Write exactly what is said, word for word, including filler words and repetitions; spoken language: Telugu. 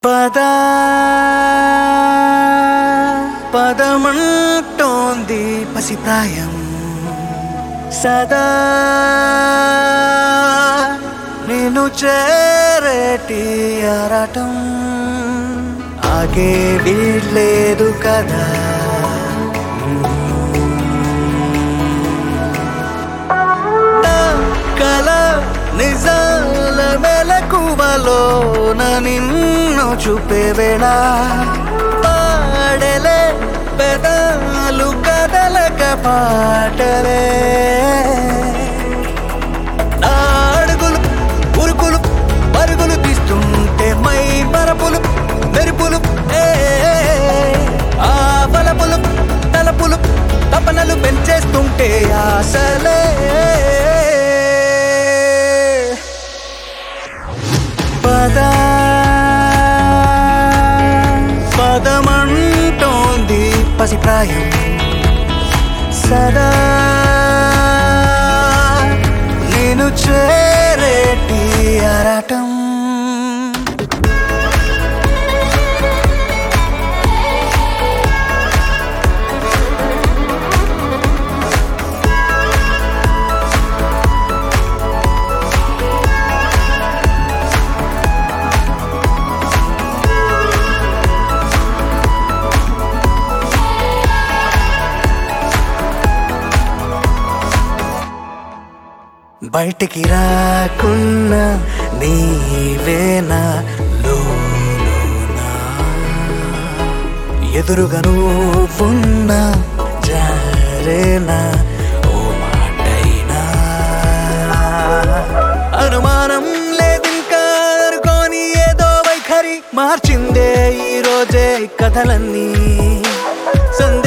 పద పదమంటోంది పసిప్రాయం సదా నేను చేరేటి ఆరాటం ఆగే వీల్లేదు కదా నా కల నిజాల మెలకువలోన నిన్ను చూపే వేళ పాడలే పెదాలు కదలక పాటలే నా అడుగులు ఉరుకులు పరుగులు తీస్తుంటే మై మరపులు మెరుపులు ఏ ఆ బలపులు తలపులు తపనలు పెంచేస్తుంటే ఆశలే పద పదమంటోంది పసిప్రాయం సదా నేను చేరేటి ఆరాటం బయటికి రాకున్నా నీవేనా లోనా ఎదురుగా నువ్వున్నా జారేనా ఓ మాటైనా అనుమానం లేదింకా అనుకోని ఏదో వైఖరి మార్చిందే ఈ రోజే కథలన్నీ సందే